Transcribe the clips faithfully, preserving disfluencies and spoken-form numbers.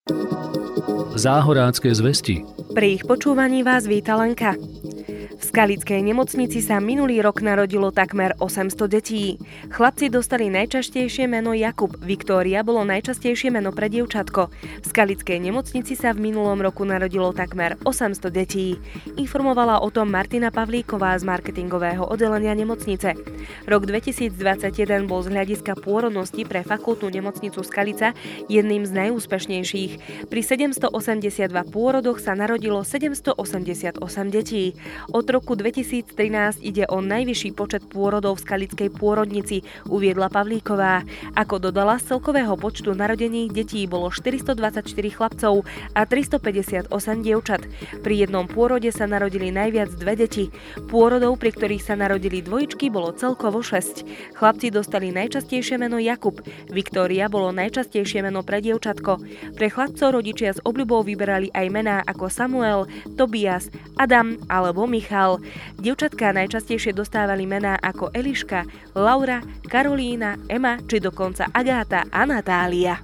Záhorácké zvesti. Pri ich počúvaní vás víta Lenka. V skalickej nemocnici sa minulý rok narodilo takmer osemsto detí. Chlapci dostali najčastejšie meno Jakub, Viktória bolo najčastejšie meno pre dievčatko. V skalickej nemocnici sa v minulom roku narodilo takmer osemsto detí. Informovala o tom Martina Pavlíková z marketingového oddelenia nemocnice. Rok dvetisícdvadsaťjeden bol z hľadiska pôrodnosti pre fakultnú nemocnicu Skalica jedným z najúspešnejších. Pri sedemstoosemdesiatdva pôrodoch sa narodilo sedemstoosemdesiatosem detí. Od roku dvetisíctrinásť ide o najvyšší počet pôrodov v skalickej pôrodnici, uviedla Pavlíková. Ako dodala, z celkového počtu narodených detí bolo štyristodvadsaťštyri chlapcov a tristopäťdesiatosem dievčat. Pri jednom pôrode sa narodili najviac dve deti. Pôrodov, pri ktorých sa narodili dvojičky, bolo celkovo šesť. Chlapci dostali najčastejšie meno Jakub. Viktória bolo najčastejšie meno pre dievčatko. Pre chlapcov rodičia s obľubou vyberali aj mená ako Samuel, Tobias, Adam alebo Michal. Dievčatká najčastejšie dostávali mená ako Eliška, Laura, Karolína, Ema či dokonca Agáta a Natália.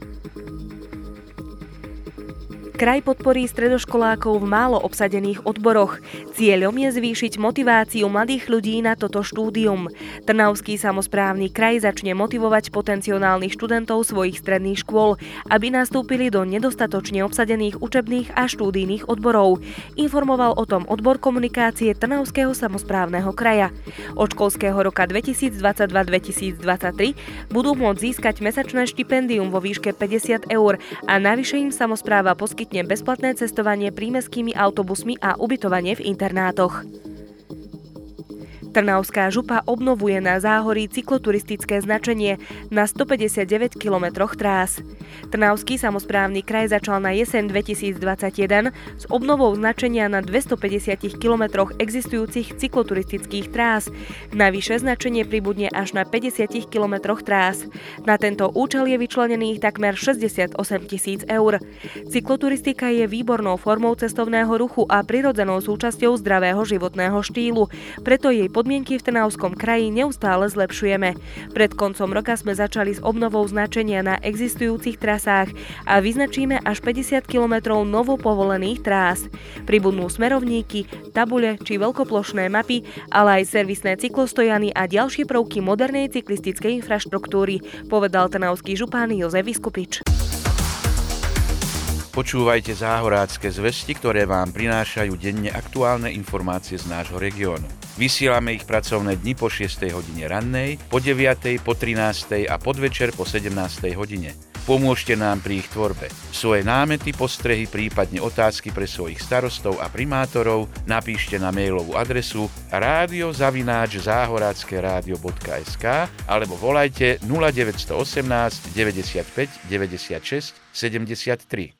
Kraj podporí stredoškolákov v málo obsadených odboroch. Cieľom je zvýšiť motiváciu mladých ľudí na toto štúdium. Trnavský samosprávny kraj začne motivovať potenciálnych študentov svojich stredných škôl, aby nastúpili do nedostatočne obsadených učebných a štúdijných odborov. Informoval o tom odbor komunikácie Trnavského samosprávneho kraja. Od školského roka dvetisícdvadsaťdva dvetisícdvadsaťtri budú môcť získať mesačné štipendium vo výške päťdesiat eur a navyše im samospráva poskytne bezplatné cestovanie prímestskými autobusmi a ubytovanie v internátoch. Trnavská župa obnovuje na Záhorí cykloturistické značenie na stopäťdesiatdeväť kilometroch trás. Trnavský samosprávny kraj začal na jeseň dvetisícdvadsaťjeden s obnovou značenia na dvestopäťdesiat kilometroch existujúcich cykloturistických trás. Navyše značenie pribudne až na päťdesiat kilometroch trás. Na tento účel je vyčlenených takmer šesťdesiatosem tisíc eur. Cykloturistika je výbornou formou cestovného ruchu a prirodzenou súčasťou zdravého životného štýlu, preto jej podmienky v Trnavskom kraji neustále zlepšujeme. Pred koncom roka sme začali s obnovou značenia na existujúcich trasách a vyznačíme až päťdesiat kilometrov novo povolených trás. Pribudnú smerovníky, tabule či veľkoplošné mapy, ale aj servisné cyklostojany a ďalšie prvky modernej cyklistickej infraštruktúry, povedal trnavský župan Jozef Viskupič. Počúvajte Záhorácké zvesti, ktoré vám prinášajú denne aktuálne informácie z nášho regiónu. Vysielame ich pracovné dni po šiestej hodine rannej, po deviatej, po trinástej a podvečer po sedemnástej hodine. Pomôžte nám pri ich tvorbe. Svoje námety, postrehy, prípadne otázky pre svojich starostov a primátorov napíšte na mailovú adresu rádio zavináč záhoracké rádio bodka es ká alebo volajte nula deväť jedna osem deväťdesiatpäť deväťdesiatšesť sedemdesiattri.